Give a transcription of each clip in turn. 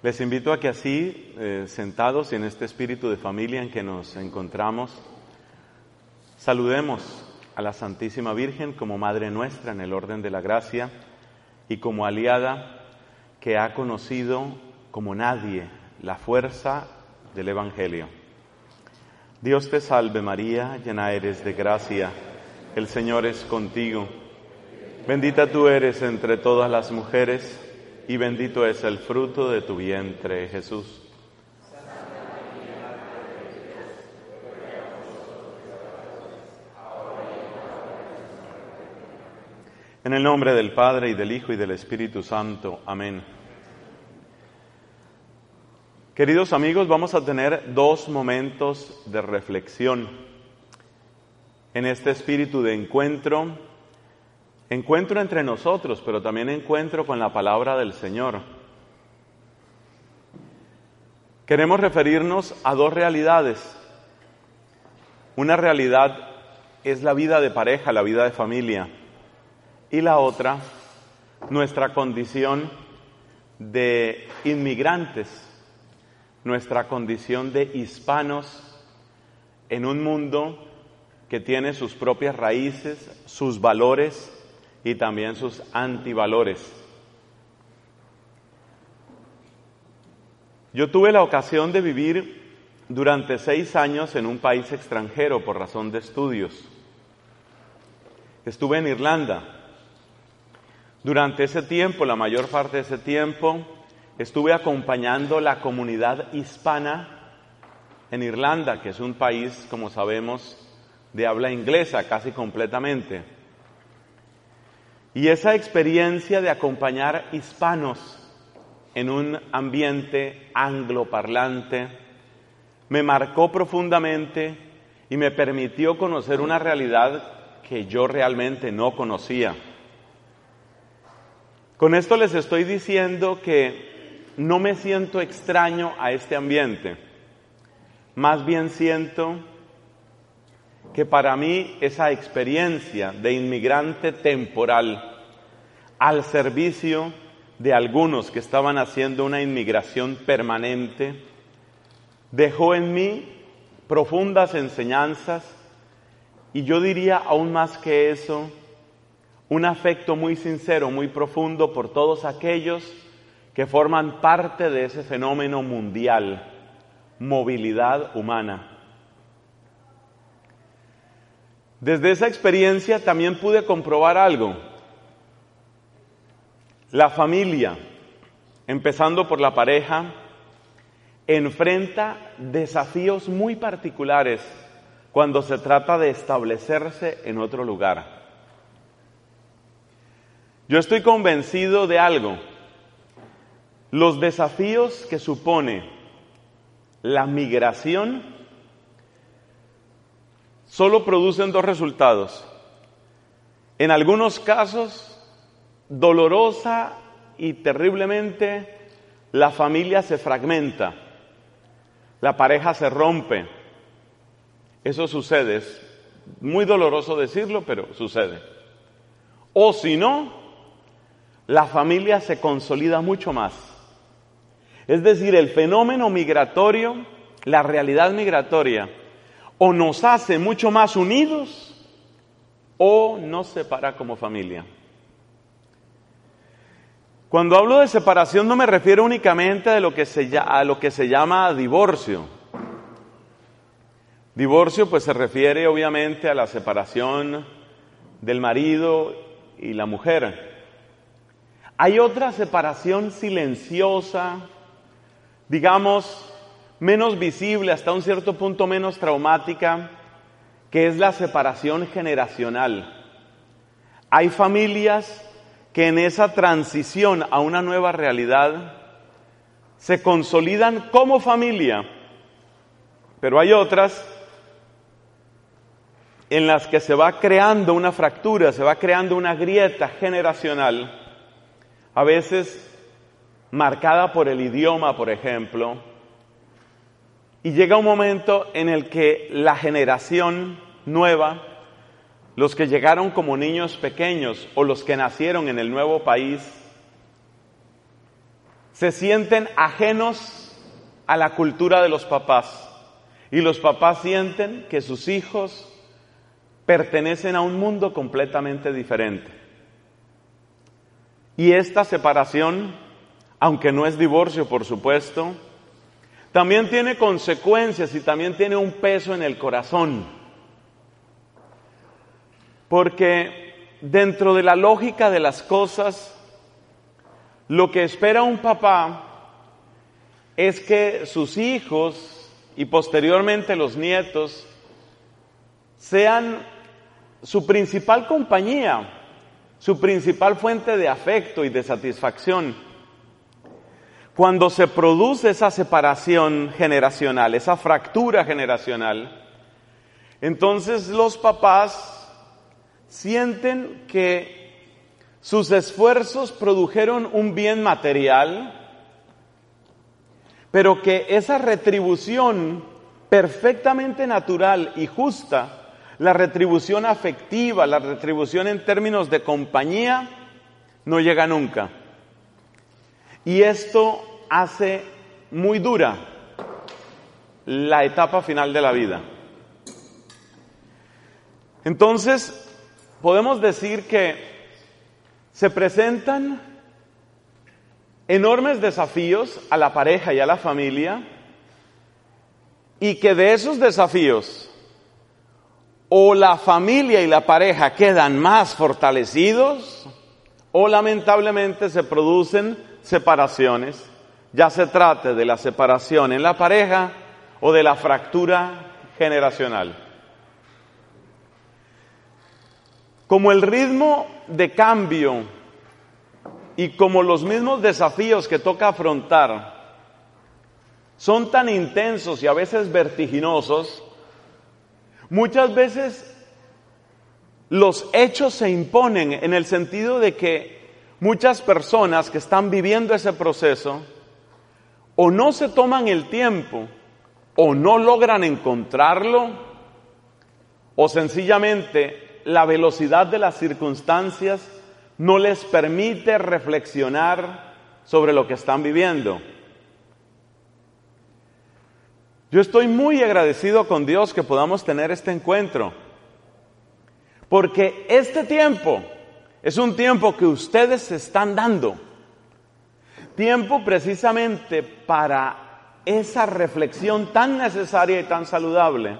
Les invito a que así, sentados en este espíritu de familia en que nos encontramos, saludemos a la Santísima Virgen como Madre nuestra en el orden de la gracia y como aliada que ha conocido como nadie la fuerza del Evangelio. Dios te salve María, llena eres de gracia, el Señor es contigo. Bendita tú eres entre todas las mujeres y bendito es el fruto de tu vientre, Jesús. En el nombre del Padre, y del Hijo, y del Espíritu Santo. Amén. Queridos amigos, vamos a tener dos momentos de reflexión en este espíritu de encuentro entre nosotros, pero también encuentro con la palabra del Señor. Queremos referirnos a dos realidades. Una realidad es la vida de pareja, la vida de familia, y la otra, nuestra condición de inmigrantes, nuestra condición de hispanos en un mundo que tiene sus propias raíces, sus valores y también sus antivalores. Yo tuve la ocasión de vivir durante 6 años en un país extranjero por razón de estudios. Estuve en Irlanda. Durante ese tiempo, la mayor parte de ese tiempo, estuve acompañando la comunidad hispana en Irlanda, que es un país, como sabemos, de habla inglesa casi completamente. Y esa experiencia de acompañar hispanos en un ambiente angloparlante me marcó profundamente y me permitió conocer una realidad que yo realmente no conocía. Con esto les estoy diciendo que no me siento extraño a este ambiente. Más bien siento que para mí esa experiencia de inmigrante temporal al servicio de algunos que estaban haciendo una inmigración permanente dejó en mí profundas enseñanzas y yo diría aún más que eso, un afecto muy sincero, muy profundo por todos aquellos que forman parte de ese fenómeno mundial, movilidad humana. Desde esa experiencia también pude comprobar algo. La familia, empezando por la pareja, enfrenta desafíos muy particulares cuando se trata de establecerse en otro lugar. Yo estoy convencido de algo. Los desafíos que supone la migración solo producen dos resultados. En algunos casos, dolorosa y terriblemente, la familia se fragmenta, la pareja se rompe. Eso sucede, es muy doloroso decirlo, pero sucede. O si no, la familia se consolida mucho más. Es decir, el fenómeno migratorio, la realidad migratoria, o nos hace mucho más unidos o nos separa como familia. Cuando hablo de separación no me refiero únicamente a lo que se llama divorcio. Divorcio pues se refiere obviamente a la separación del marido y la mujer. Hay otra separación silenciosa, digamos, menos visible, hasta un cierto punto menos traumática, que es la separación generacional. Hay familias que en esa transición a una nueva realidad se consolidan como familia, pero hay otras en las que se va creando una fractura, se va creando una grieta generacional, a veces marcada por el idioma, por ejemplo, y llega un momento en el que la generación nueva, los que llegaron como niños pequeños o los que nacieron en el nuevo país, se sienten ajenos a la cultura de los papás y los papás sienten que sus hijos pertenecen a un mundo completamente diferente. Y esta separación, aunque no es divorcio, por supuesto, también tiene consecuencias y también tiene un peso en el corazón. Porque dentro de la lógica de las cosas, lo que espera un papá es que sus hijos y posteriormente los nietos sean su principal compañía, su principal fuente de afecto y de satisfacción. Cuando se produce esa separación generacional, esa fractura generacional, entonces los papás sienten que sus esfuerzos produjeron un bien material, pero que esa retribución perfectamente natural y justa, la retribución afectiva, la retribución en términos de compañía, no llega nunca. Y esto hace muy dura la etapa final de la vida. Entonces, podemos decir que se presentan enormes desafíos a la pareja y a la familia, y que de esos desafíos, o la familia y la pareja quedan más fortalecidos, o lamentablemente se producen separaciones, ya se trate de la separación en la pareja o de la fractura generacional. Como el ritmo de cambio y como los mismos desafíos que toca afrontar son tan intensos y a veces vertiginosos, muchas veces los hechos se imponen en el sentido de que muchas personas que están viviendo ese proceso o no se toman el tiempo o no logran encontrarlo o sencillamente la velocidad de las circunstancias no les permite reflexionar sobre lo que están viviendo. Yo estoy muy agradecido con Dios que podamos tener este encuentro, porque este tiempo es un tiempo que ustedes se están dando, tiempo precisamente para esa reflexión tan necesaria y tan saludable.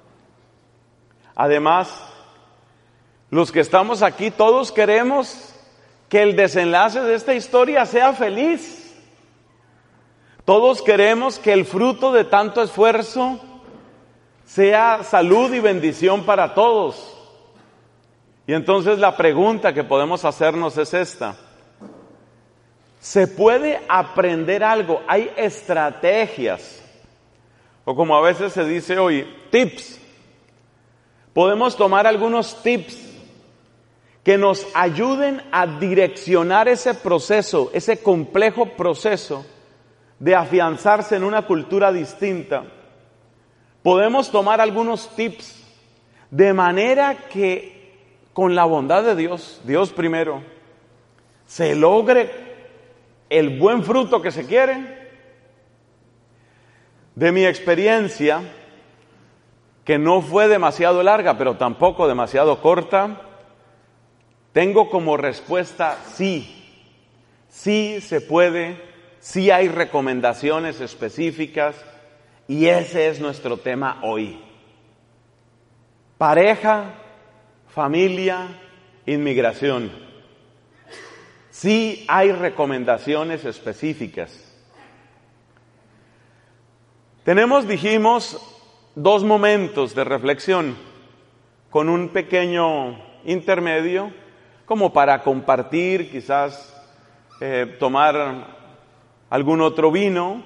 Además, los que estamos aquí, todos queremos que el desenlace de esta historia sea feliz. Todos queremos que el fruto de tanto esfuerzo sea salud y bendición para todos. Y entonces la pregunta que podemos hacernos es esta: ¿se puede aprender algo? Hay estrategias, o como a veces se dice hoy, tips. Podemos tomar algunos tips que nos ayuden a direccionar ese proceso, ese complejo proceso de afianzarse en una cultura distinta. Podemos tomar algunos tips de manera que con la bondad de Dios, Dios primero, se logre el buen fruto que se quiere. De mi experiencia, que no fue demasiado larga, pero tampoco demasiado corta, tengo como respuesta sí. Sí se puede, sí hay recomendaciones específicas, y ese es nuestro tema hoy. Pareja, familia, inmigración. Sí hay recomendaciones específicas. Tenemos, dijimos, 2 momentos de reflexión, con un pequeño intermedio, como para compartir, quizás tomar algún otro vino,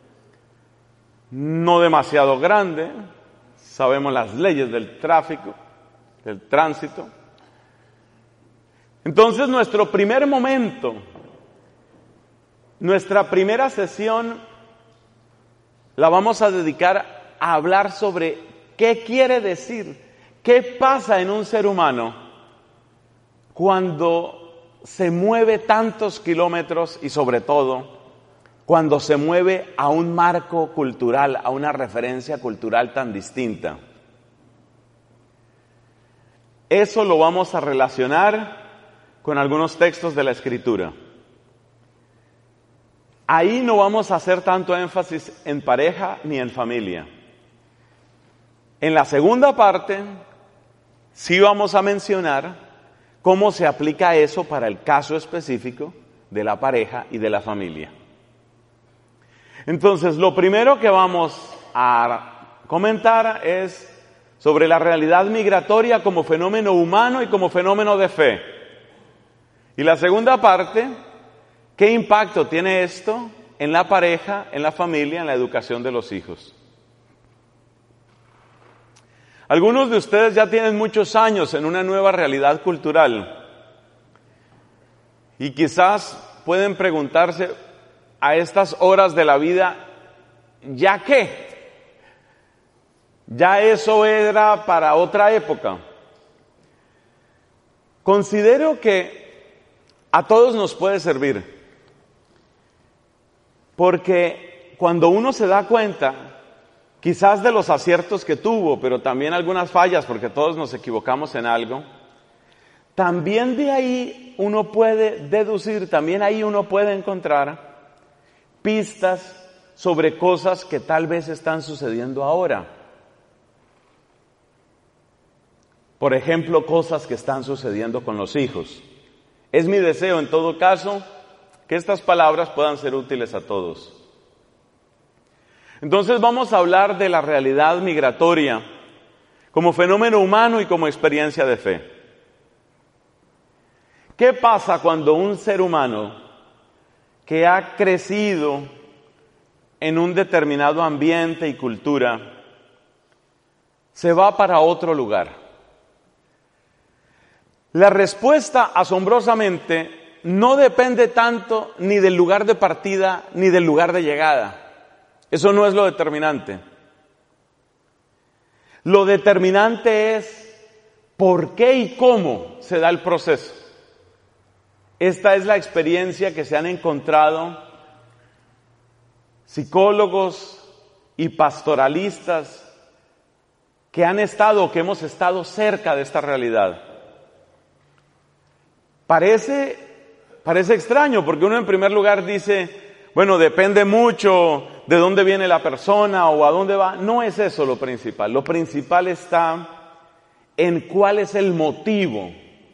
no demasiado grande, sabemos las leyes del tráfico, del tránsito. Entonces nuestro primer momento, nuestra primera sesión, la vamos a dedicar a hablar sobre qué quiere decir, qué pasa en un ser humano cuando se mueve tantos kilómetros y sobre todo cuando se mueve a un marco cultural, a una referencia cultural tan distinta. Eso lo vamos a relacionar con algunos textos de la Escritura. Ahí no vamos a hacer tanto énfasis en pareja ni en familia. En la segunda parte, sí vamos a mencionar cómo se aplica eso para el caso específico de la pareja y de la familia. Entonces, lo primero que vamos a comentar es sobre la realidad migratoria como fenómeno humano y como fenómeno de fe. Y la segunda parte, ¿qué impacto tiene esto en la pareja, en la familia, en la educación de los hijos? Algunos de ustedes ya tienen muchos años en una nueva realidad cultural y quizás pueden preguntarse a estas horas de la vida, ¿ya qué? Ya eso era para otra época. Considero que a todos nos puede servir, porque cuando uno se da cuenta, quizás de los aciertos que tuvo, pero también algunas fallas, porque todos nos equivocamos en algo, también de ahí uno puede deducir, también ahí uno puede encontrar pistas sobre cosas que tal vez están sucediendo ahora. Por ejemplo, cosas que están sucediendo con los hijos. Es mi deseo, en todo caso, que estas palabras puedan ser útiles a todos. Entonces vamos a hablar de la realidad migratoria como fenómeno humano y como experiencia de fe. ¿Qué pasa cuando un ser humano que ha crecido en un determinado ambiente y cultura se va para otro lugar? La respuesta, asombrosamente, no depende tanto ni del lugar de partida ni del lugar de llegada. Eso no es lo determinante. Lo determinante es por qué y cómo se da el proceso. Esta es la experiencia que se han encontrado psicólogos y pastoralistas que han estado, que hemos estado cerca de esta realidad. Parece extraño, porque uno en primer lugar dice, bueno, depende mucho de dónde viene la persona o a dónde va. No es eso lo principal. Lo principal está en cuál es el motivo.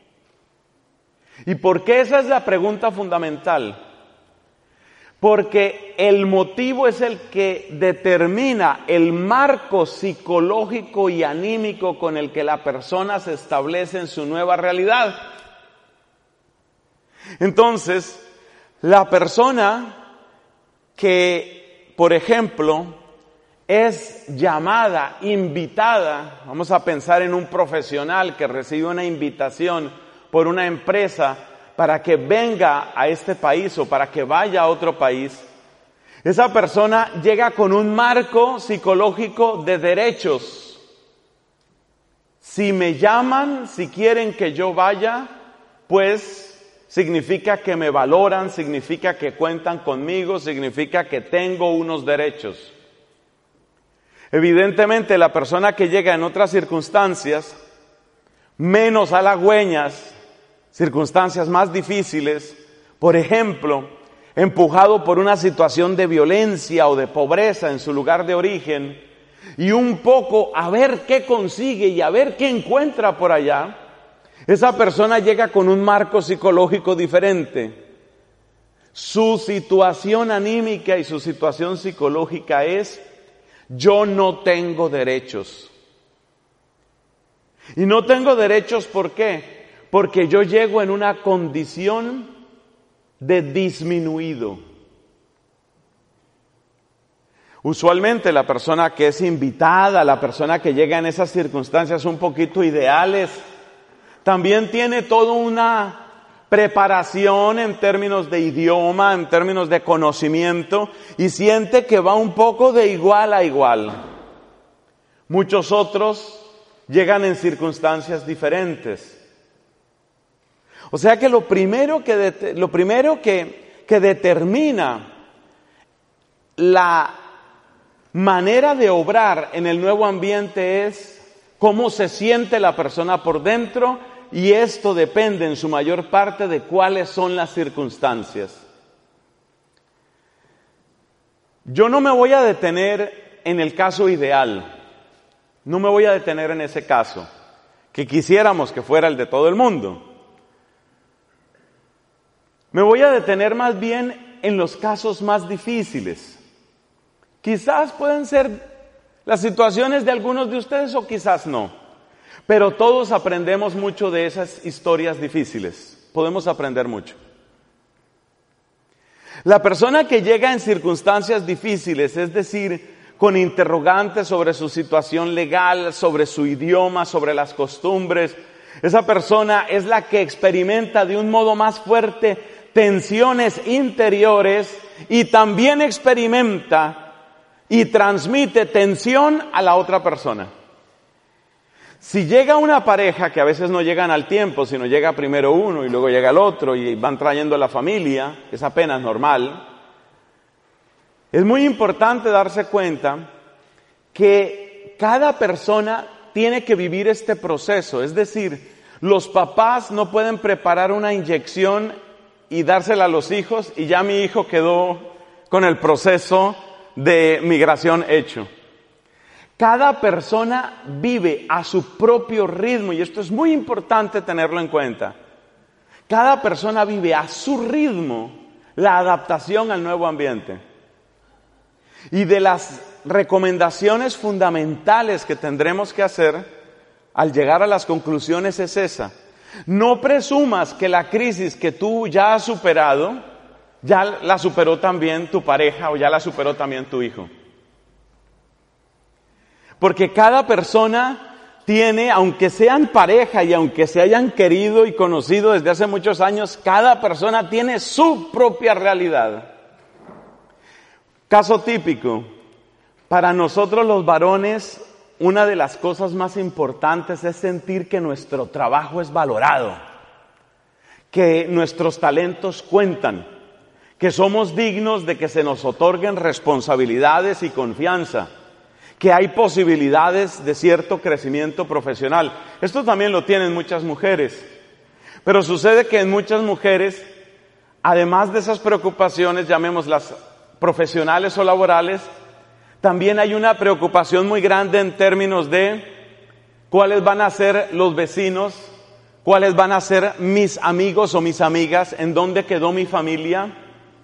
¿Y por qué esa es la pregunta fundamental? Porque el motivo es el que determina el marco psicológico y anímico con el que la persona se establece en su nueva realidad. Entonces, la persona que, por ejemplo, es llamada, invitada, vamos a pensar en un profesional que recibe una invitación por una empresa para que venga a este país o para que vaya a otro país, esa persona llega con un marco psicológico de derechos. Si me llaman, si quieren que yo vaya, pues significa que me valoran, significa que cuentan conmigo, significa que tengo unos derechos. Evidentemente, la persona que llega en otras circunstancias, menos halagüeñas, circunstancias más difíciles, por ejemplo, empujado por una situación de violencia o de pobreza en su lugar de origen, y un poco a ver qué consigue y a ver qué encuentra por allá, esa persona llega con un marco psicológico diferente. Su situación anímica y su situación psicológica es: yo no tengo derechos. Y no tengo derechos, ¿por qué? Porque yo llego en una condición de disminuido. Usualmente la persona que es invitada, la persona que llega en esas circunstancias un poquito ideales, también tiene toda una preparación en términos de idioma, en términos de conocimiento, y siente que va un poco de igual a igual. Muchos otros llegan en circunstancias diferentes. O sea que lo primero que determina la manera de obrar en el nuevo ambiente es cómo se siente la persona por dentro, y esto depende en su mayor parte de cuáles son las circunstancias. Yo no me voy a detener en el caso ideal, no me voy a detener en ese caso, que quisiéramos que fuera el de todo el mundo. Me voy a detener más bien en los casos más difíciles. Quizás pueden ser las situaciones de algunos de ustedes o quizás no, pero todos aprendemos mucho de esas historias difíciles, podemos aprender mucho. La persona que llega en circunstancias difíciles, es decir, con interrogantes sobre su situación legal, sobre su idioma, sobre las costumbres, esa persona es la que experimenta de un modo más fuerte tensiones interiores y también experimenta y transmite tensión a la otra persona. Si llega una pareja, que a veces no llegan al tiempo, sino llega primero uno y luego llega el otro y van trayendo la familia, es apenas normal, es muy importante darse cuenta que cada persona tiene que vivir este proceso. Es decir, los papás no pueden preparar una inyección y dársela a los hijos y ya mi hijo quedó con el proceso de migración hecho. Cada persona vive a su propio ritmo, y esto es muy importante tenerlo en cuenta. Cada persona vive a su ritmo la adaptación al nuevo ambiente. Y de las recomendaciones fundamentales que tendremos que hacer al llegar a las conclusiones es esa: no presumas que la crisis que tú ya has superado, ya la superó también tu pareja o ya la superó también tu hijo. Porque cada persona tiene, aunque sean pareja y aunque se hayan querido y conocido desde hace muchos años, cada persona tiene su propia realidad. Caso típico, para nosotros los varones, una de las cosas más importantes es sentir que nuestro trabajo es valorado, que nuestros talentos cuentan, que somos dignos de que se nos otorguen responsabilidades y confianza, que hay posibilidades de cierto crecimiento profesional. Esto también lo tienen muchas mujeres, pero sucede que en muchas mujeres, además de esas preocupaciones, llamémoslas profesionales o laborales, también hay una preocupación muy grande en términos de cuáles van a ser los vecinos, cuáles van a ser mis amigos o mis amigas, en dónde quedó mi familia.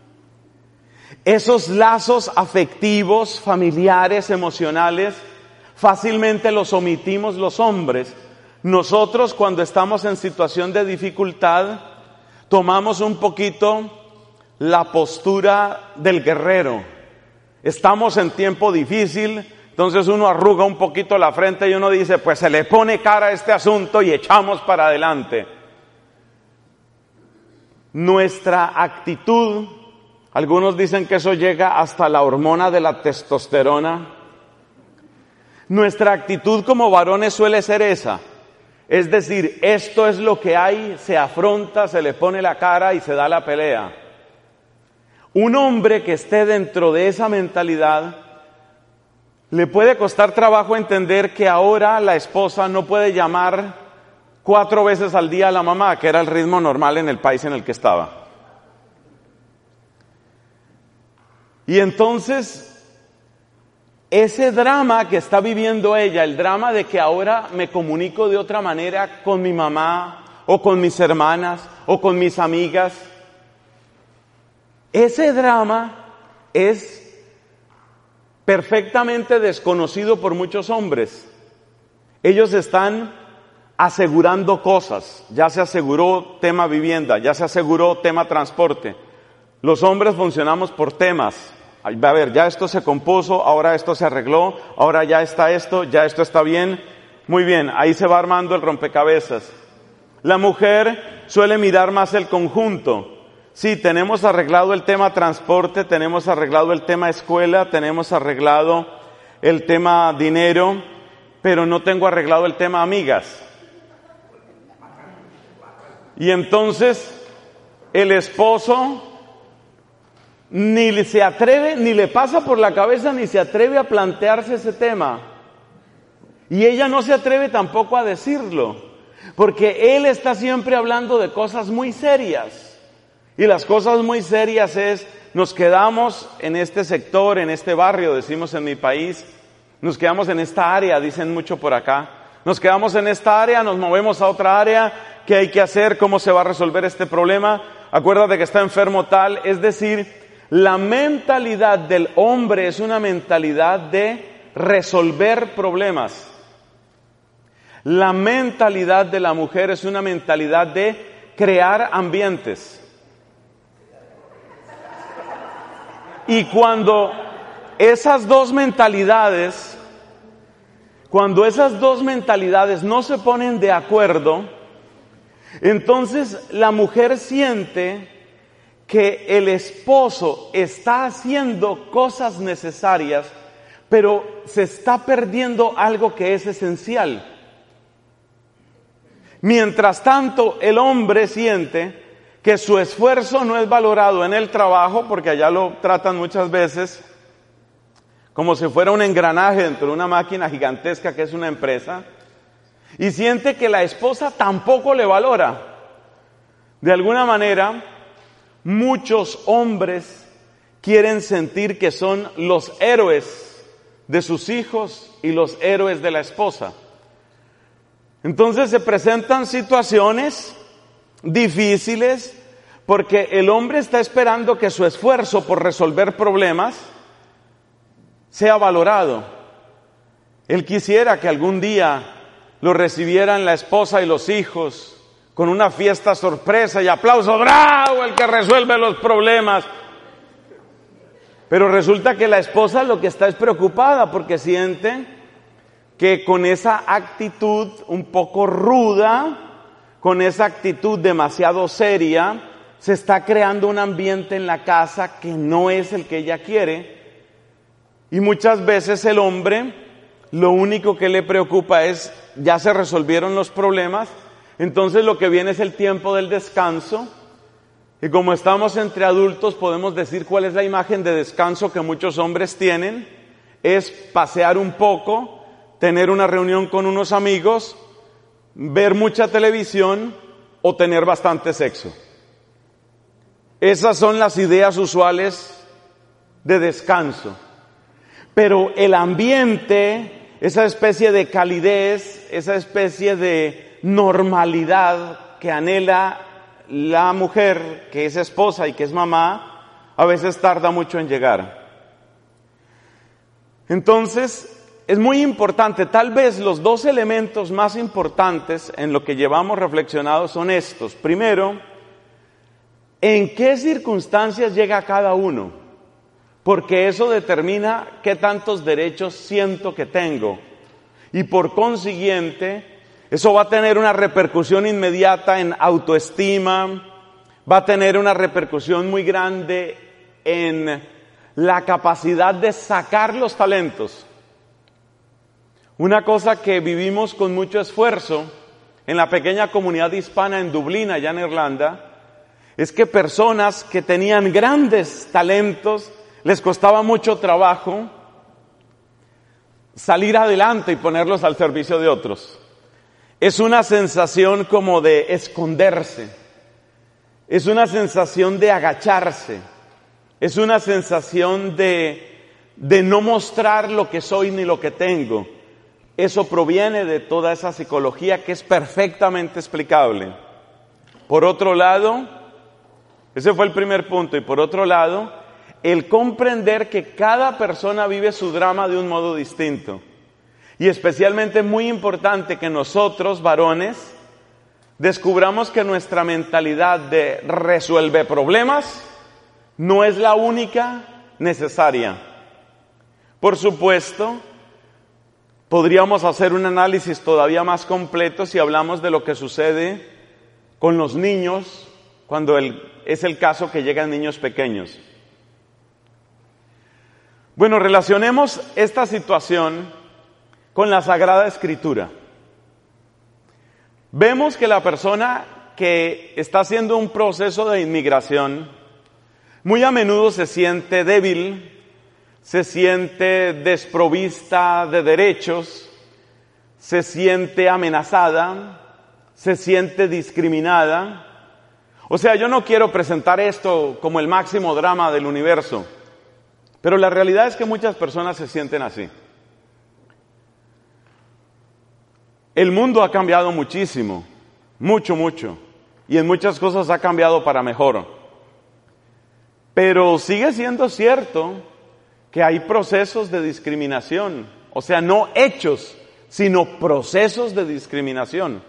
Esos lazos afectivos, familiares, emocionales, fácilmente los omitimos los hombres. Nosotros, cuando estamos en situación de dificultad, tomamos un poquito la postura del guerrero. Estamos en tiempo difícil, entonces uno arruga un poquito la frente y uno dice, pues se le pone cara a este asunto y echamos para adelante. Nuestra actitud, algunos dicen que eso llega hasta la hormona de la testosterona. Nuestra actitud como varones suele ser esa. Es decir, esto es lo que hay, se afronta, se le pone la cara y se da la pelea. Un hombre que esté dentro de esa mentalidad, le puede costar trabajo entender que ahora la esposa no puede llamar 4 veces al día a la mamá, que era el ritmo normal en el país en el que estaba. Y entonces, ese drama que está viviendo ella, el drama de que ahora me comunico de otra manera con mi mamá, o con mis hermanas, o con mis amigas, ese drama es perfectamente desconocido por muchos hombres. Ellos están asegurando cosas. Ya se aseguró tema vivienda, ya se aseguró tema transporte. Los hombres funcionamos por temas. A ver, ya esto se compuso, ahora esto se arregló, ahora ya esto está bien. Muy bien, ahí se va armando el rompecabezas. La mujer suele mirar más el conjunto. Sí, tenemos arreglado el tema transporte, tenemos arreglado el tema escuela, tenemos arreglado el tema dinero, pero no tengo arreglado el tema amigas. Y entonces el esposo ni se atreve, ni le pasa por la cabeza, ni se atreve a plantearse ese tema. Y ella no se atreve tampoco a decirlo, porque él está siempre hablando de cosas muy serias. Y las cosas muy serias es, nos quedamos en este sector, en este barrio, decimos en mi país, nos quedamos en esta área, dicen mucho por acá. Nos quedamos en esta área, nos movemos a otra área, ¿qué hay que hacer? ¿Cómo se va a resolver este problema? Acuérdate que está enfermo tal, es decir, la mentalidad del hombre es una mentalidad de resolver problemas. La mentalidad de la mujer es una mentalidad de crear ambientes. Y cuando esas dos mentalidades no se ponen de acuerdo, entonces la mujer siente que el esposo está haciendo cosas necesarias, pero se está perdiendo algo que es esencial. Mientras tanto, el hombre siente que su esfuerzo no es valorado en el trabajo, porque allá lo tratan muchas veces como si fuera un engranaje dentro de una máquina gigantesca que es una empresa, y siente que la esposa tampoco le valora. De alguna manera, muchos hombres quieren sentir que son los héroes de sus hijos y los héroes de la esposa. Entonces se presentan situaciones difíciles porque el hombre está esperando que su esfuerzo por resolver problemas sea valorado. Él quisiera que algún día lo recibieran la esposa y los hijos con una fiesta sorpresa y aplauso, ¡bravo! El que resuelve los problemas. Pero resulta que la esposa lo que está es preocupada porque siente que con esa actitud un poco ruda, con esa actitud demasiado seria, se está creando un ambiente en la casa que no es el que ella quiere. Y muchas veces el hombre, lo único que le preocupa es, ya se resolvieron los problemas, entonces lo que viene es el tiempo del descanso. Y como estamos entre adultos, podemos decir cuál es la imagen de descanso que muchos hombres tienen. Es pasear un poco, tener una reunión con unos amigos, ver mucha televisión o tener bastante sexo. Esas son las ideas usuales de descanso. Pero el ambiente, esa especie de calidez, esa especie de normalidad que anhela la mujer, que es esposa y que es mamá, a veces tarda mucho en llegar. Entonces, es muy importante, tal vez los dos elementos más importantes en lo que llevamos reflexionado son estos. Primero, ¿en qué circunstancias llega cada uno? Porque eso determina qué tantos derechos siento que tengo. Y por consiguiente, eso va a tener una repercusión inmediata en autoestima, va a tener una repercusión muy grande en la capacidad de sacar los talentos. Una cosa que vivimos con mucho esfuerzo en la pequeña comunidad hispana en Dublín, allá en Irlanda, es que personas que tenían grandes talentos, les costaba mucho trabajo salir adelante y ponerlos al servicio de otros. Es una sensación como de esconderse, es una sensación de agacharse, es una sensación de no mostrar lo que soy ni lo que tengo. Eso proviene de toda esa psicología que es perfectamente explicable. Por otro lado, ese fue el primer punto, y por otro lado, el comprender que cada persona vive su drama de un modo distinto. Y especialmente muy importante que nosotros, varones, descubramos que nuestra mentalidad de resuelve problemas no es la única necesaria. Por supuesto, podríamos hacer un análisis todavía más completo si hablamos de lo que sucede con los niños cuando es el caso que llegan niños pequeños. Bueno, relacionemos esta situación con la Sagrada Escritura. Vemos que la persona que está haciendo un proceso de inmigración muy a menudo se siente débil, se siente desprovista de derechos, se siente amenazada, se siente discriminada. O sea, yo no quiero presentar esto como el máximo drama del universo, pero la realidad es que muchas personas se sienten así. El mundo ha cambiado muchísimo, mucho, y en muchas cosas ha cambiado para mejor. Pero sigue siendo cierto que hay procesos de discriminación, o sea, no hechos, sino procesos de discriminación.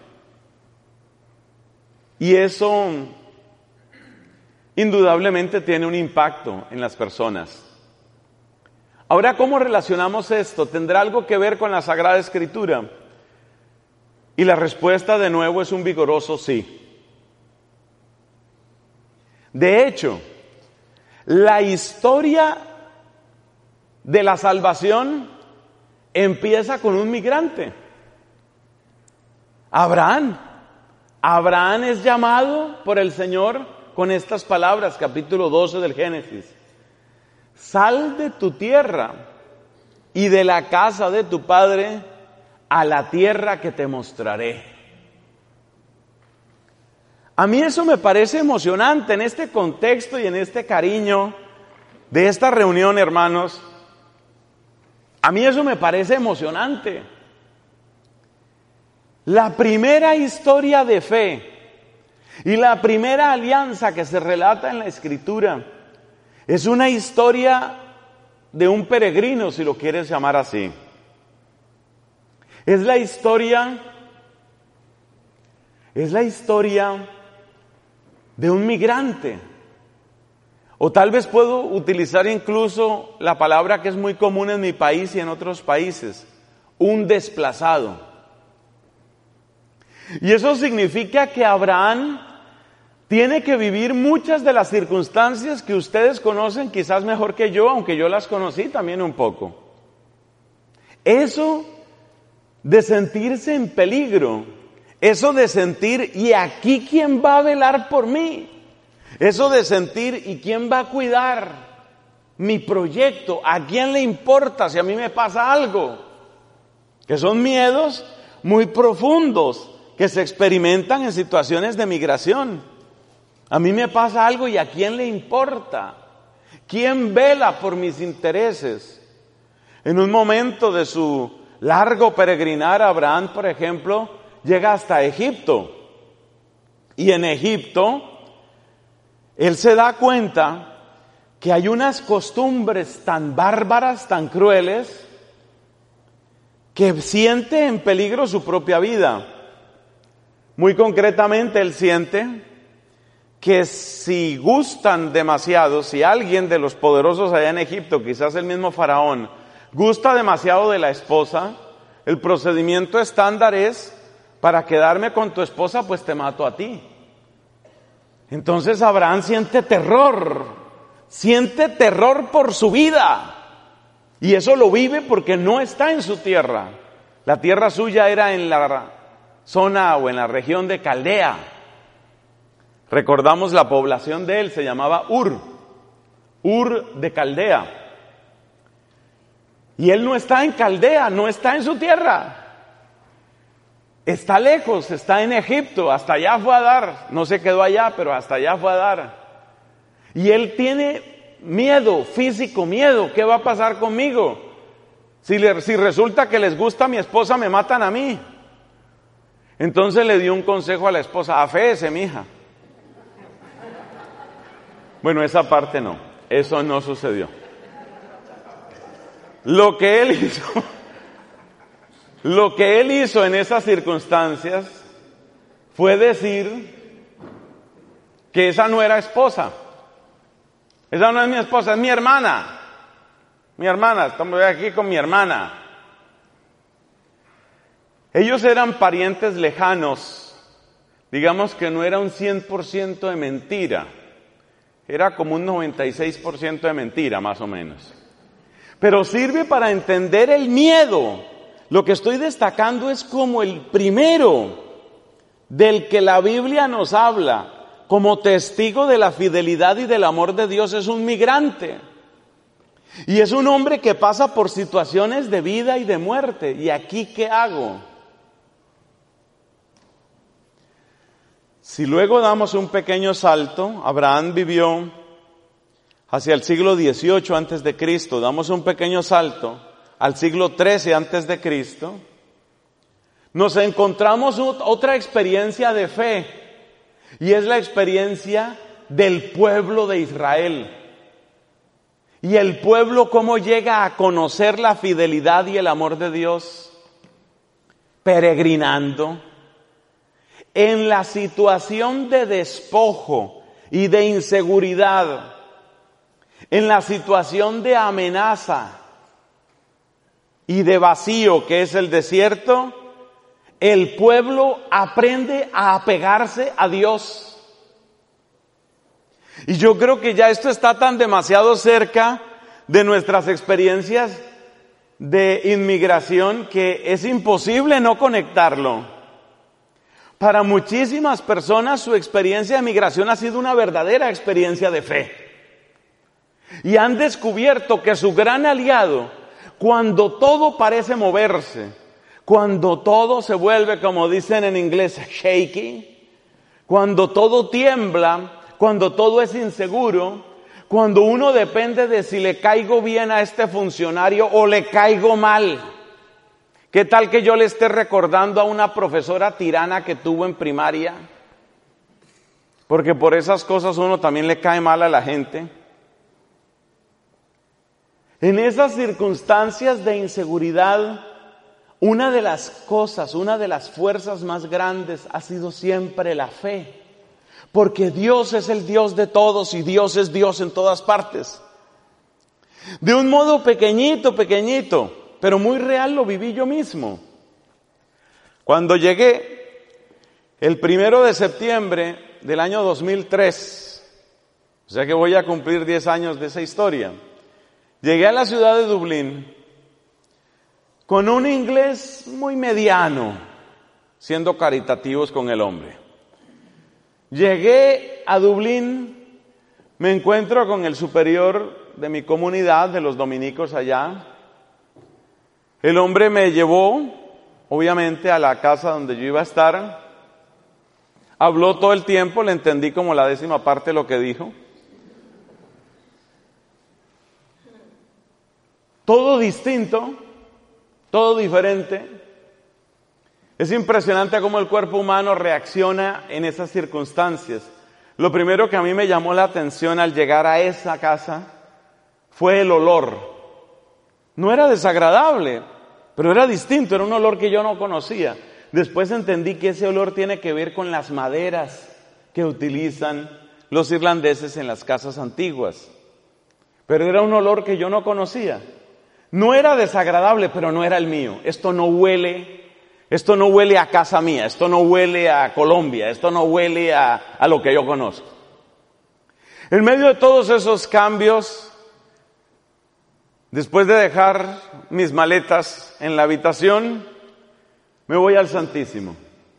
Y eso indudablemente tiene un impacto en las personas. Ahora, ¿cómo relacionamos esto? ¿Tendrá algo que ver con la Sagrada Escritura? Y la respuesta de nuevo es un vigoroso sí. De hecho, la historia de la salvación empieza con un migrante. Abraham. Abraham es llamado por el Señor con estas palabras, capítulo 12 del Génesis. Sal de tu tierra y de la casa de tu padre a la tierra que te mostraré. A mí eso me parece emocionante en este contexto y en este cariño de esta reunión, hermanos. A mí eso me parece emocionante. La primera historia de fe y la primera alianza que se relata en la Escritura es una historia de un peregrino, si lo quieres llamar así. Es la historia de un migrante. O tal vez puedo utilizar incluso la palabra que es muy común en mi país y en otros países, un desplazado. Y eso significa que Abraham tiene que vivir muchas de las circunstancias que ustedes conocen quizás mejor que yo, aunque yo las conocí también un poco. Eso de sentirse en peligro, eso de sentir, ¿y aquí quién va a velar por mí? Eso de sentir, ¿y quién va a cuidar mi proyecto? ¿A quién le importa si a mí me pasa algo? Que son miedos muy profundos que se experimentan en situaciones de migración. A mí me pasa algo y ¿a quién le importa? ¿Quién vela por mis intereses? En un momento de su largo peregrinar, Abraham, por ejemplo, llega hasta Egipto. Y en Egipto, él se da cuenta que hay unas costumbres tan bárbaras, tan crueles, que siente en peligro su propia vida. Muy concretamente, él siente que si gustan demasiado, si alguien de los poderosos allá en Egipto, quizás el mismo faraón, gusta demasiado de la esposa, el procedimiento estándar es, para quedarme con tu esposa, pues te mato a ti. Entonces Abraham siente terror por su vida. Y eso lo vive porque no está en su tierra. La tierra suya era en la zona o en la región de Caldea. Recordamos la población de él, se llamaba Ur de Caldea. Y él no está en Caldea, no está en su tierra. Está lejos, está en Egipto, hasta allá fue a dar. No se quedó allá, pero hasta allá fue a dar. Y él tiene miedo, físico miedo. ¿Qué va a pasar conmigo? Si resulta que les gusta a mi esposa, me matan a mí. Entonces le dio un consejo a la esposa: aféese, mija. Bueno, esa parte no, eso no sucedió. Lo que él hizo en esas circunstancias fue decir que esa no era esposa. Esa no es mi esposa, es mi hermana. Mi hermana, estamos aquí con mi hermana. Ellos eran parientes lejanos. Digamos que no era un 100% de mentira. Era como un 96% de mentira, más o menos. Pero sirve para entender el miedo. Lo que estoy destacando es como el primero del que la Biblia nos habla como testigo de la fidelidad y del amor de Dios, es un migrante. Y es un hombre que pasa por situaciones de vida y de muerte. ¿Y aquí qué hago? Si luego damos un pequeño salto, Abraham vivió hacia el siglo XVIII antes de Cristo, damos un pequeño salto al siglo XIII antes de Cristo, nos encontramos otra experiencia de fe, y es la experiencia del pueblo de Israel. Y el pueblo, ¿cómo llega a conocer la fidelidad y el amor de Dios? Peregrinando. En la situación de despojo y de inseguridad, en la situación de amenaza y de vacío que es el desierto, el pueblo aprende a apegarse a Dios. Y yo creo que ya esto está tan demasiado cerca de nuestras experiencias de inmigración que es imposible no conectarlo. Para muchísimas personas su experiencia de migración ha sido una verdadera experiencia de fe. Y han descubierto que su gran aliado, cuando todo parece moverse, cuando todo se vuelve, como dicen en inglés, shaky, cuando todo tiembla, cuando todo es inseguro, cuando uno depende de si le caigo bien a este funcionario o le caigo mal. ¿Qué tal que yo le esté recordando a una profesora tirana que tuvo en primaria? Porque por esas cosas uno también le cae mal a la gente. En esas circunstancias de inseguridad, una de las cosas, una de las fuerzas más grandes ha sido siempre la fe. Porque Dios es el Dios de todos y Dios es Dios en todas partes. De un modo pequeñito, pero muy real lo viví yo mismo. Cuando llegué el 1 de septiembre del año 2003, o sea que voy a cumplir 10 años de esa historia, llegué a la ciudad de Dublín con un inglés muy mediano, siendo caritativos con el hombre. Llegué a Dublín, me encuentro con el superior de mi comunidad, de los dominicos allá. El hombre me llevó, obviamente, a la casa donde yo iba a estar. Habló todo el tiempo, le entendí como la 10ª parte de lo que dijo. Todo distinto, todo diferente. Es impresionante cómo el cuerpo humano reacciona en esas circunstancias. Lo primero que a mí me llamó la atención al llegar a esa casa fue el olor. No era desagradable, pero era distinto, era un olor que yo no conocía. Después entendí que ese olor tiene que ver con las maderas que utilizan los irlandeses en las casas antiguas. Pero era un olor que yo no conocía. No era desagradable, pero no era el mío. Esto no huele a casa mía, esto no huele a Colombia, esto no huele a lo que yo conozco. En medio de todos esos cambios, después de dejar mis maletas en la habitación, me voy al Santísimo.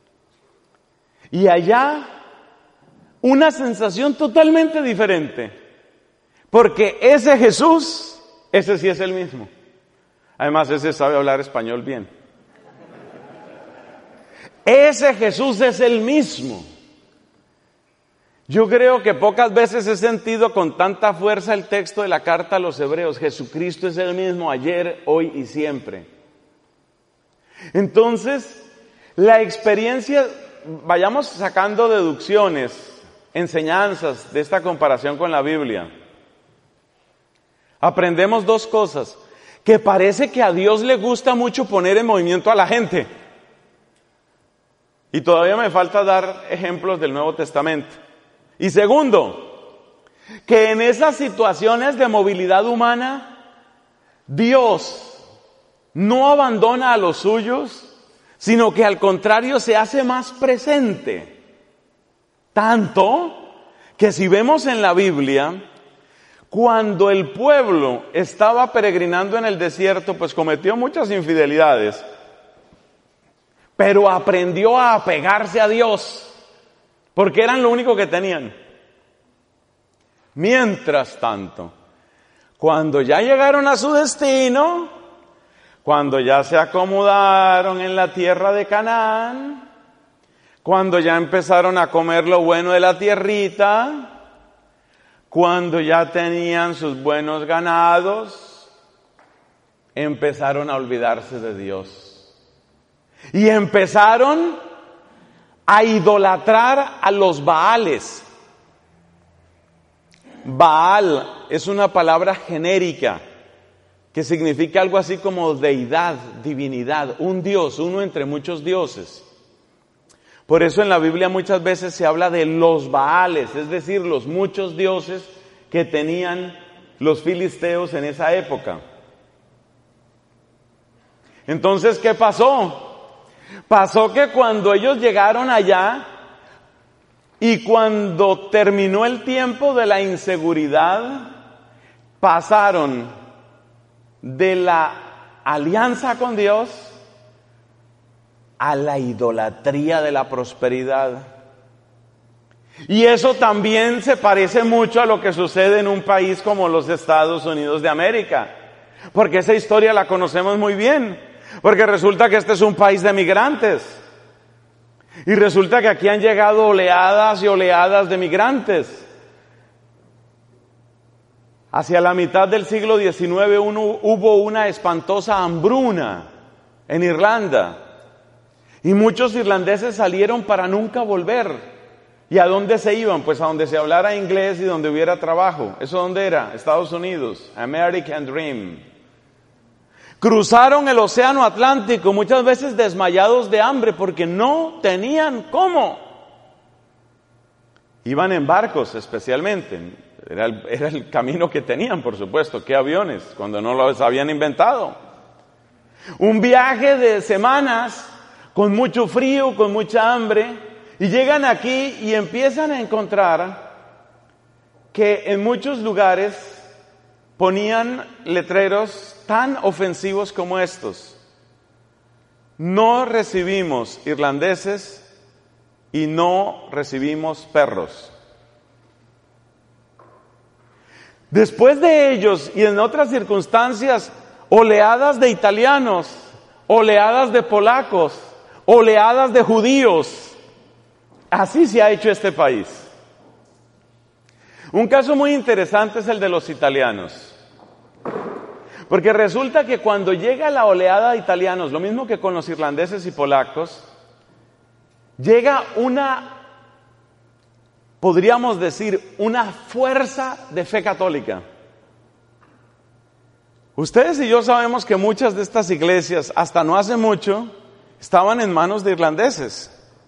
Y allá, una sensación totalmente diferente, porque ese Jesús, ese sí es el mismo. Además, ese sabe hablar español bien. Ese Jesús es el mismo. Yo creo que pocas veces he sentido con tanta fuerza el texto de la carta a los Hebreos. Jesucristo es el mismo ayer, hoy y siempre. Entonces, la experiencia, vayamos sacando deducciones, enseñanzas de esta comparación con la Biblia. Aprendemos dos cosas. Que parece que a Dios le gusta mucho poner en movimiento a la gente. Y todavía me falta dar ejemplos del Nuevo Testamento. Y segundo, que en esas situaciones de movilidad humana, Dios no abandona a los suyos, sino que al contrario se hace más presente. Tanto que si vemos en la Biblia, cuando el pueblo estaba peregrinando en el desierto, pues cometió muchas infidelidades. Pero aprendió a apegarse a Dios. porque eran lo único que tenían. Mientras tanto, cuando ya llegaron a su destino, cuando ya se acomodaron en la tierra de Canaán, cuando ya empezaron a comer lo bueno de la tierrita, cuando ya tenían sus buenos ganados, empezaron a olvidarse de Dios. Y empezaron a idolatrar a los Baales. Baal es una palabra genérica que significa algo así como deidad, divinidad, un dios, uno entre muchos dioses. Por eso en la Biblia muchas veces se habla de los Baales, es decir, los muchos dioses que tenían los filisteos en esa época. Entonces, ¿qué pasó? Pasó que cuando ellos llegaron allá y cuando terminó el tiempo de la inseguridad, pasaron de la alianza con Dios a la idolatría de la prosperidad. Y eso también se parece mucho a lo que sucede en un país como los Estados Unidos de América, porque esa historia la conocemos muy bien, porque resulta que este es un país de migrantes, y resulta que aquí han llegado oleadas y oleadas de migrantes. Hacia la mitad del siglo XIX hubo una espantosa hambruna en Irlanda, y muchos irlandeses salieron para nunca volver. ¿Y a dónde se iban? Pues a donde se hablara inglés y donde hubiera trabajo. ¿Eso dónde era? Estados Unidos, American Dream. Cruzaron el océano Atlántico, muchas veces desmayados de hambre porque no tenían cómo. Iban en barcos especialmente, era el camino que tenían, por supuesto. ¿Qué aviones? Cuando no los habían inventado. Un viaje de semanas, con mucho frío, con mucha hambre, y llegan aquí y empiezan a encontrar que en muchos lugares ponían letreros tan ofensivos como estos: no recibimos irlandeses y no recibimos perros. Después de ellos y en otras circunstancias, oleadas de italianos, oleadas de polacos, oleadas de judíos. Así se ha hecho este país. Un caso muy interesante es el de los italianos. Porque resulta que cuando llega la oleada de italianos, lo mismo que con los irlandeses y polacos, llega podríamos decir, una fuerza de fe católica. Ustedes y yo sabemos que muchas de estas iglesias, hasta no hace mucho, estaban en manos de irlandeses.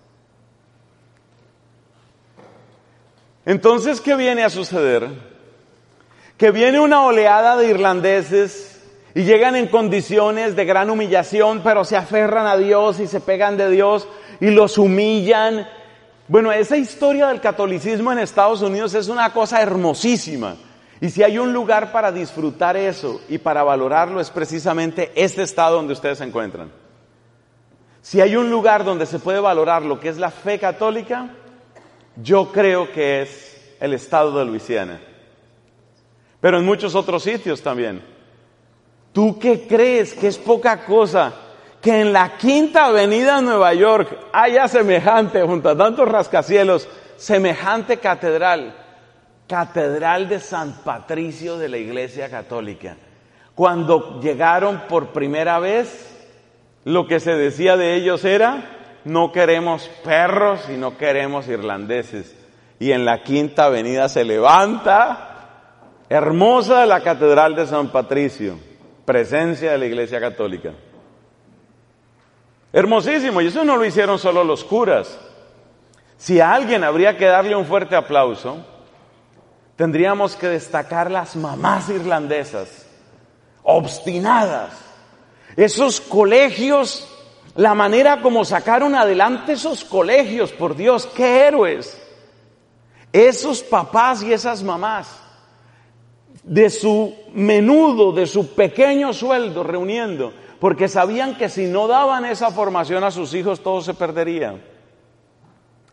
Entonces, ¿qué viene a suceder? Que viene una oleada de irlandeses y llegan en condiciones de gran humillación, pero se aferran a Dios y se pegan de Dios y los humillan. Bueno, esa historia del catolicismo en Estados Unidos es una cosa hermosísima. Y si hay un lugar para disfrutar eso y para valorarlo, es precisamente este estado donde ustedes se encuentran. Si hay un lugar donde se puede valorar lo que es la fe católica, yo creo que es el estado de Luisiana. Pero en muchos otros sitios también. ¿Tú qué crees que es poca cosa que en la Quinta Avenida de Nueva York haya semejante, junto a tantos rascacielos, semejante catedral? Catedral de San Patricio de la Iglesia Católica. Cuando llegaron por primera vez, lo que se decía de ellos era: no queremos perros y no queremos irlandeses. Y en la Quinta Avenida se levanta, hermosa, la Catedral de San Patricio, presencia de la Iglesia Católica. Hermosísimo, y eso no lo hicieron solo los curas. Si a alguien habría que darle un fuerte aplauso, tendríamos que destacar las mamás irlandesas, obstinadas. Esos colegios, la manera como sacaron adelante esos colegios, por Dios, qué héroes. Esos papás y esas mamás, de su menudo, de su pequeño sueldo reuniendo, porque sabían que si no daban esa formación a sus hijos, todo se perdería.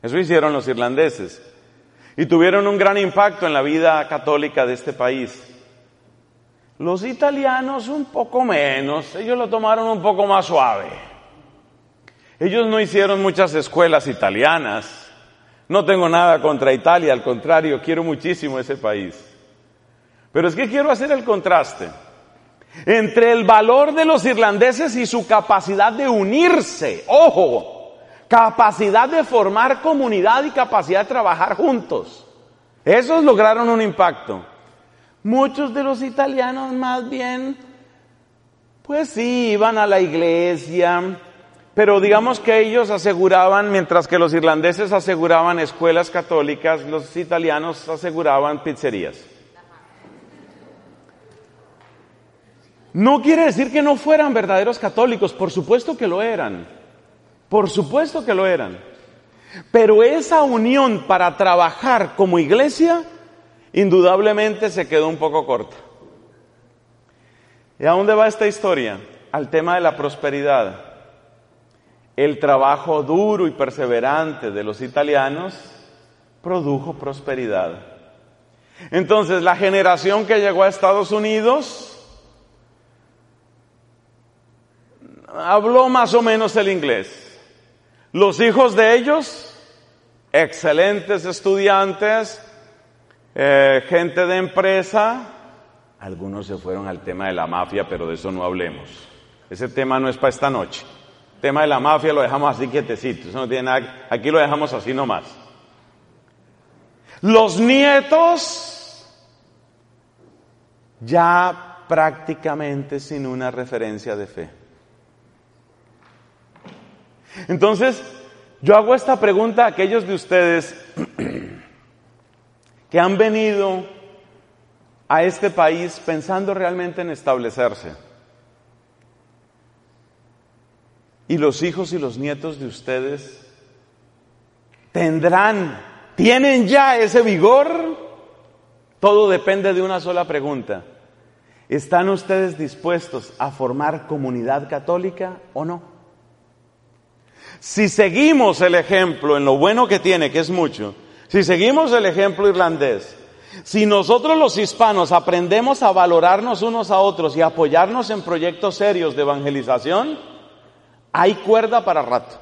Eso hicieron los irlandeses. Y tuvieron un gran impacto en la vida católica de este país. Los italianos un poco menos, ellos lo tomaron un poco más suave. Ellos no hicieron muchas escuelas italianas. No tengo nada contra Italia, al contrario, quiero muchísimo ese país. Pero es que quiero hacer el contraste entre el valor de los irlandeses y su capacidad de unirse. ¡Ojo! Capacidad de formar comunidad y capacidad de trabajar juntos. Esos lograron un impacto. Muchos de los italianos más bien, pues sí, iban a la iglesia, pero digamos que ellos aseguraban, mientras que los irlandeses aseguraban escuelas católicas, los italianos aseguraban pizzerías. No quiere decir que no fueran verdaderos católicos, por supuesto que lo eran, por supuesto que lo eran. Pero esa unión para trabajar como iglesia, indudablemente se quedó un poco corta. ¿Y a dónde va esta historia? Al tema de la prosperidad. El trabajo duro y perseverante de los italianos produjo prosperidad. Entonces, la generación que llegó a Estados Unidos habló más o menos el inglés. Los hijos de ellos, excelentes estudiantes, gente de empresa. Algunos se fueron al tema de la mafia, pero de eso no hablemos. Ese tema no es para esta noche. El tema de la mafia lo dejamos así quietecito. Eso no tiene nada, aquí lo dejamos así nomás. Los nietos, ya prácticamente sin una referencia de fe. Entonces, yo hago esta pregunta a aquellos de ustedes que han venido a este país pensando realmente en establecerse. Y los hijos y los nietos de ustedes tienen ya ese vigor. Todo depende de una sola pregunta. ¿Están ustedes dispuestos a formar comunidad católica o no? Si seguimos el ejemplo en lo bueno que tiene, que es mucho, si seguimos el ejemplo irlandés, si nosotros los hispanos aprendemos a valorarnos unos a otros y a apoyarnos en proyectos serios de evangelización, hay cuerda para rato.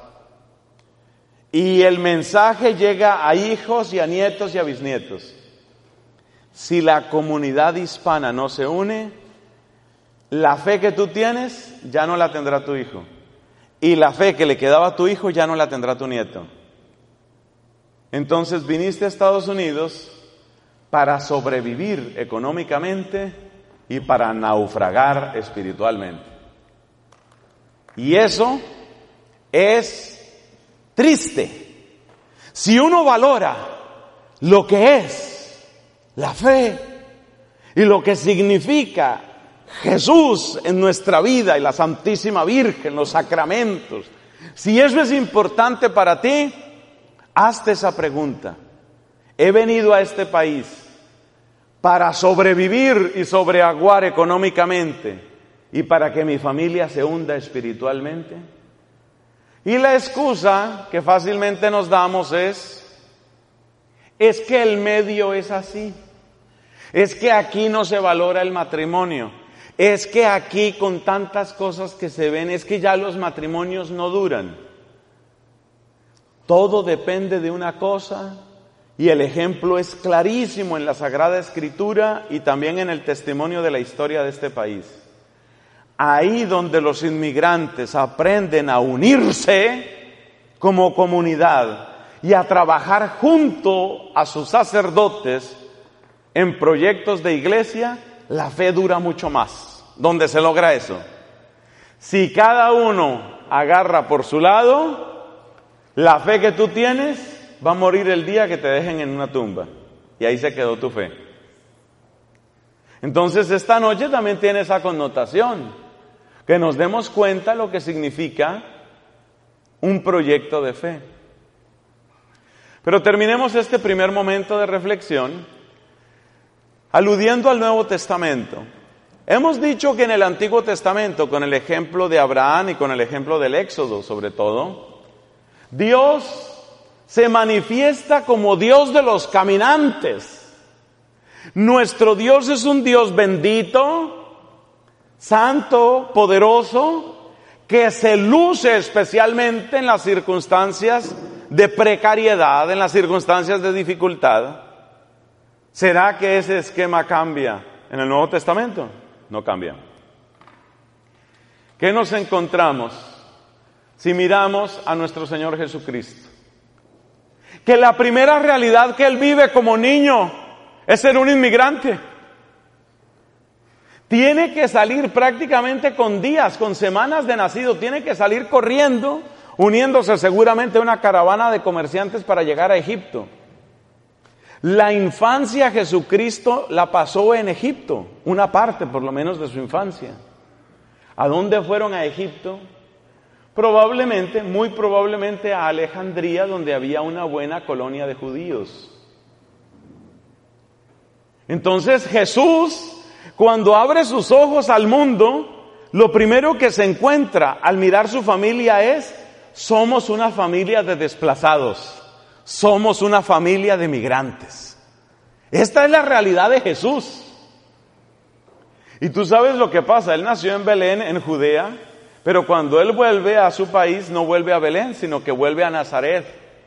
Y el mensaje llega a hijos y a nietos y a bisnietos. Si la comunidad hispana no se une, la fe que tú tienes ya no la tendrá tu hijo. Y la fe que le quedaba a tu hijo ya no la tendrá tu nieto. Entonces viniste a Estados Unidos para sobrevivir económicamente y para naufragar espiritualmente. Y eso es triste. Si uno valora lo que es la fe y lo que significa Jesús en nuestra vida y la Santísima Virgen, los sacramentos, si eso es importante para ti, hazte esa pregunta. He venido a este país para sobrevivir y sobreaguar económicamente y para que mi familia se hunda espiritualmente. Y la excusa que fácilmente nos damos es que el medio es así, es que aquí no se valora el matrimonio. Es que aquí con tantas cosas que se ven, es que ya los matrimonios no duran. Todo depende de una cosa y el ejemplo es clarísimo en la Sagrada Escritura y también en el testimonio de la historia de este país. Ahí donde los inmigrantes aprenden a unirse como comunidad y a trabajar junto a sus sacerdotes en proyectos de iglesia, la fe dura mucho más. ¿Dónde se logra eso? Si cada uno agarra por su lado, la fe que tú tienes va a morir el día que te dejen en una tumba. Y ahí se quedó tu fe. Entonces esta noche también tiene esa connotación. Que nos demos cuenta lo que significa un proyecto de fe. Pero terminemos este primer momento de reflexión aludiendo al Nuevo Testamento. Hemos dicho que en el Antiguo Testamento, con el ejemplo de Abraham y con el ejemplo del Éxodo sobre todo, Dios se manifiesta como Dios de los caminantes. Nuestro Dios es un Dios bendito, santo, poderoso, que se luce especialmente en las circunstancias de precariedad, en las circunstancias de dificultad. ¿Será que ese esquema cambia en el Nuevo Testamento? No cambia. ¿Qué nos encontramos si miramos a nuestro Señor Jesucristo? Que la primera realidad que Él vive como niño es ser un inmigrante. Tiene que salir prácticamente con días, con semanas de nacido, tiene que salir corriendo, uniéndose seguramente a una caravana de comerciantes para llegar a Egipto. La infancia Jesucristo la pasó en Egipto, una parte por lo menos de su infancia. ¿A dónde fueron a Egipto? Probablemente, muy probablemente a Alejandría, donde había una buena colonia de judíos. Entonces Jesús, cuando abre sus ojos al mundo, lo primero que se encuentra al mirar su familia es: somos una familia de desplazados. Somos una familia de migrantes. Esta es la realidad de Jesús. Y tú sabes lo que pasa. Él nació en Belén, en Judea, pero cuando Él vuelve a su país, no vuelve a Belén, sino que vuelve a Nazaret.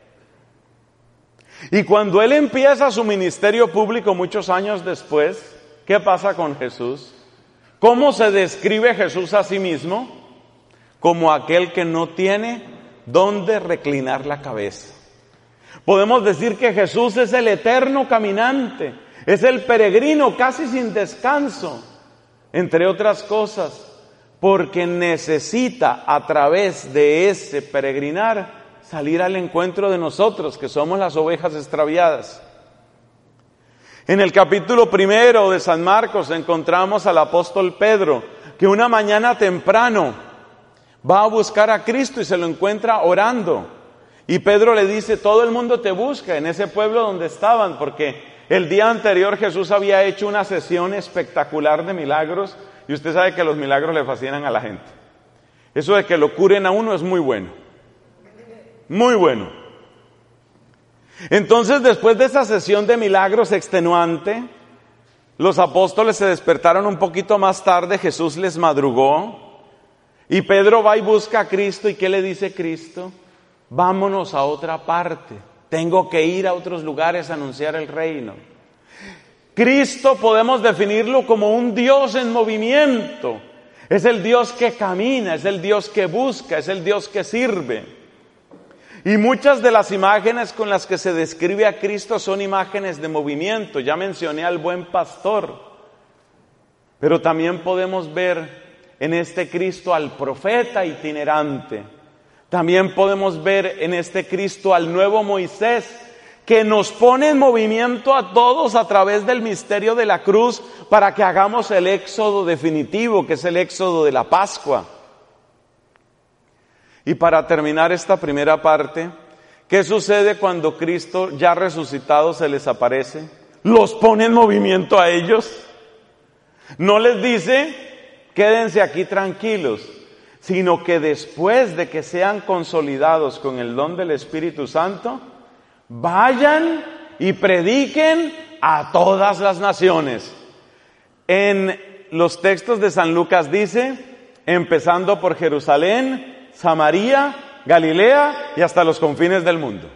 Y cuando Él empieza su ministerio público muchos años después, ¿qué pasa con Jesús? ¿Cómo se describe Jesús a sí mismo? Como aquel que no tiene dónde reclinar la cabeza. Podemos decir que Jesús es el eterno caminante, es el peregrino casi sin descanso, entre otras cosas, porque necesita a través de ese peregrinar salir al encuentro de nosotros, que somos las ovejas extraviadas. En el capítulo 1 de San Marcos encontramos al apóstol Pedro, que una mañana temprano va a buscar a Cristo y se lo encuentra orando. Y Pedro le dice: todo el mundo te busca en ese pueblo donde estaban, porque el día anterior Jesús había hecho una sesión espectacular de milagros, y usted sabe que los milagros le fascinan a la gente. Eso de que lo curen a uno es muy bueno. Muy bueno. Entonces, después de esa sesión de milagros extenuante, los apóstoles se despertaron un poquito más tarde, Jesús les madrugó, y Pedro va y busca a Cristo. ¿Y qué le dice Cristo? Vámonos a otra parte, tengo que ir a otros lugares a anunciar el reino. Cristo podemos definirlo como un Dios en movimiento. Es el Dios que camina, es el Dios que busca, es el Dios que sirve. Y muchas de las imágenes con las que se describe a Cristo son imágenes de movimiento. Ya mencioné al buen pastor, pero también podemos ver en este Cristo al profeta itinerante. También podemos ver en este Cristo al nuevo Moisés, que nos pone en movimiento a todos a través del misterio de la cruz para que hagamos el éxodo definitivo, que es el éxodo de la Pascua. Y para terminar esta primera parte, ¿qué sucede cuando Cristo ya resucitado se les aparece? Los pone en movimiento a ellos. No les dice: quédense aquí tranquilos, sino que después de que sean consolidados con el don del Espíritu Santo, vayan y prediquen a todas las naciones. En los textos de San Lucas dice: empezando por Jerusalén, Samaria, Galilea y hasta los confines del mundo.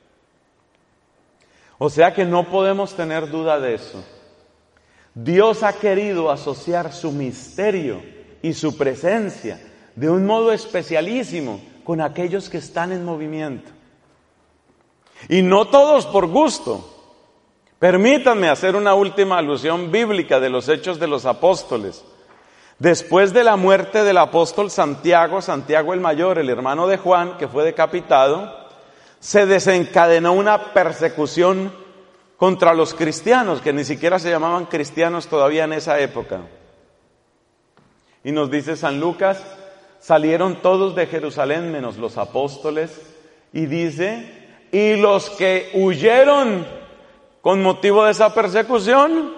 O sea que no podemos tener duda de eso. Dios ha querido asociar su misterio y su presencia de un modo especialísimo con aquellos que están en movimiento. Y no todos por gusto. Permítanme hacer una última alusión bíblica de los Hechos de los Apóstoles. Después de la muerte del apóstol Santiago, Santiago el Mayor, el hermano de Juan, que fue decapitado, se desencadenó una persecución contra los cristianos, que ni siquiera se llamaban cristianos todavía en esa época. Y nos dice San Lucas: salieron todos de Jerusalén menos los apóstoles, y dice: y los que huyeron con motivo de esa persecución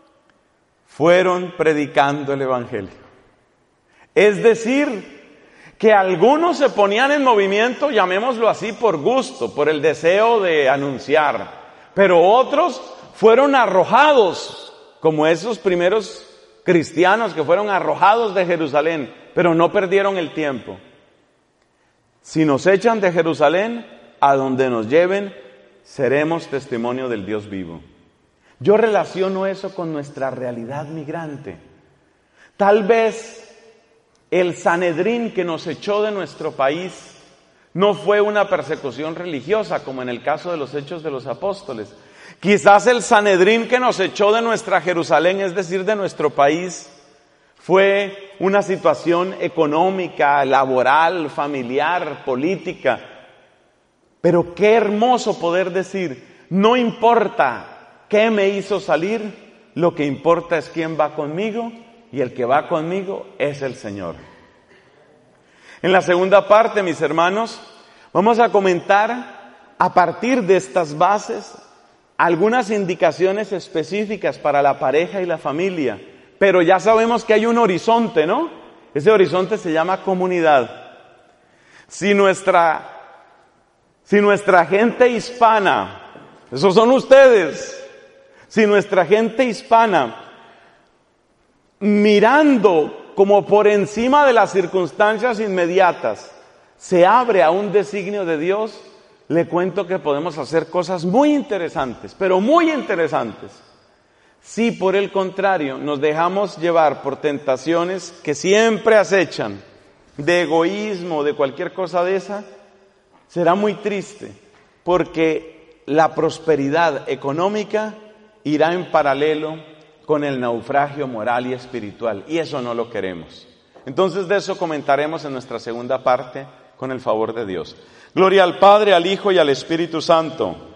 fueron predicando el Evangelio. Es decir, que algunos se ponían en movimiento, llamémoslo así, por gusto, por el deseo de anunciar, pero otros fueron arrojados, como esos primeros cristianos que fueron arrojados de Jerusalén, pero no perdieron el tiempo. Si nos echan de Jerusalén, a donde nos lleven, seremos testimonio del Dios vivo. Yo relaciono eso con nuestra realidad migrante. Tal vez el Sanedrín que nos echó de nuestro país no fue una persecución religiosa, como en el caso de los Hechos de los Apóstoles. Quizás el Sanedrín que nos echó de nuestra Jerusalén, es decir, de nuestro país, fue una situación económica, laboral, familiar, política. Pero qué hermoso poder decir, no importa qué me hizo salir, lo que importa es quién va conmigo, y el que va conmigo es el Señor. En la segunda parte, mis hermanos, vamos a comentar a partir de estas bases algunas indicaciones específicas para la pareja y la familia, pero ya sabemos que hay un horizonte, ¿no? Ese horizonte se llama comunidad. Si nuestra gente hispana, esos son ustedes, si nuestra gente hispana, mirando como por encima de las circunstancias inmediatas, se abre a un designio de Dios, le cuento que podemos hacer cosas muy interesantes, pero muy interesantes. Si por el contrario nos dejamos llevar por tentaciones que siempre acechan, de egoísmo, de cualquier cosa de esa, será muy triste, porque la prosperidad económica irá en paralelo con el naufragio moral y espiritual, y eso no lo queremos. Entonces de eso comentaremos en nuestra segunda parte, con el favor de Dios. Gloria al Padre, al Hijo y al Espíritu Santo.